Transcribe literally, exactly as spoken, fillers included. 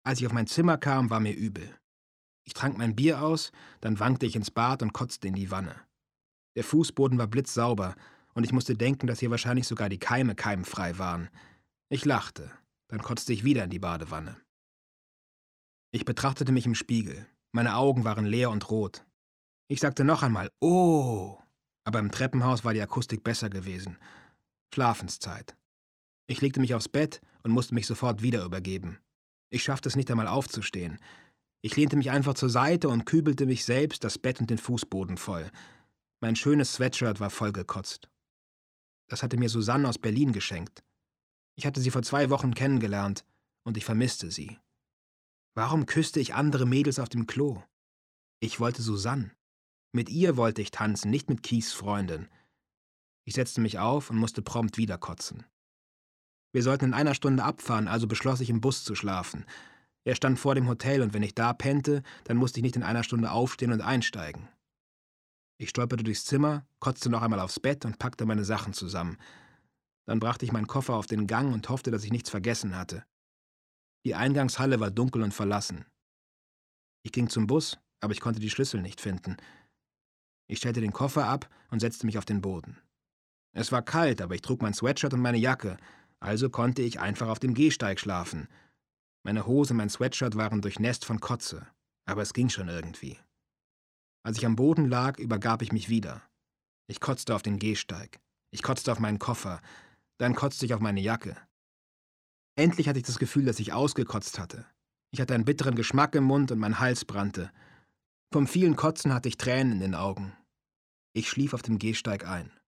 Als ich auf mein Zimmer kam, war mir übel. Ich trank mein Bier aus, dann wankte ich ins Bad und kotzte in die Wanne. Der Fußboden war blitzsauber, und ich musste denken, dass hier wahrscheinlich sogar die Keime keimfrei waren. Ich lachte, dann kotzte ich wieder in die Badewanne. Ich betrachtete mich im Spiegel. Meine Augen waren leer und rot. Ich sagte noch einmal „Oh!“, aber im Treppenhaus war die Akustik besser gewesen. Schlafenszeit. Ich legte mich aufs Bett und musste mich sofort wieder übergeben. Ich schaffte es nicht einmal aufzustehen. Ich lehnte mich einfach zur Seite und kübelte mich selbst, das Bett und den Fußboden voll. Mein schönes Sweatshirt war vollgekotzt. Das hatte mir Susanne aus Berlin geschenkt. Ich hatte sie vor zwei Wochen kennengelernt und ich vermisste sie. Warum küsste ich andere Mädels auf dem Klo? Ich wollte Susanne. Mit ihr wollte ich tanzen, nicht mit Kies Freundin. Ich setzte mich auf und musste prompt wieder kotzen. Wir sollten in einer Stunde abfahren, also beschloss ich, im Bus zu schlafen. Er stand vor dem Hotel und wenn ich da pennte, dann musste ich nicht in einer Stunde aufstehen und einsteigen. Ich stolperte durchs Zimmer, kotzte noch einmal aufs Bett und packte meine Sachen zusammen. Dann brachte ich meinen Koffer auf den Gang und hoffte, dass ich nichts vergessen hatte. Die Eingangshalle war dunkel und verlassen. Ich ging zum Bus, aber ich konnte die Schlüssel nicht finden. Ich stellte den Koffer ab und setzte mich auf den Boden. Es war kalt, aber ich trug mein Sweatshirt und meine Jacke, also konnte ich einfach auf dem Gehsteig schlafen. Meine Hose und mein Sweatshirt waren durchnässt von Kotze, aber es ging schon irgendwie. Als ich am Boden lag, übergab ich mich wieder. Ich kotzte auf den Gehsteig. Ich kotzte auf meinen Koffer. Dann kotzte ich auf meine Jacke. Endlich hatte ich das Gefühl, dass ich ausgekotzt hatte. Ich hatte einen bitteren Geschmack im Mund und mein Hals brannte. Vom vielen Kotzen hatte ich Tränen in den Augen. Ich schlief auf dem Gehsteig ein.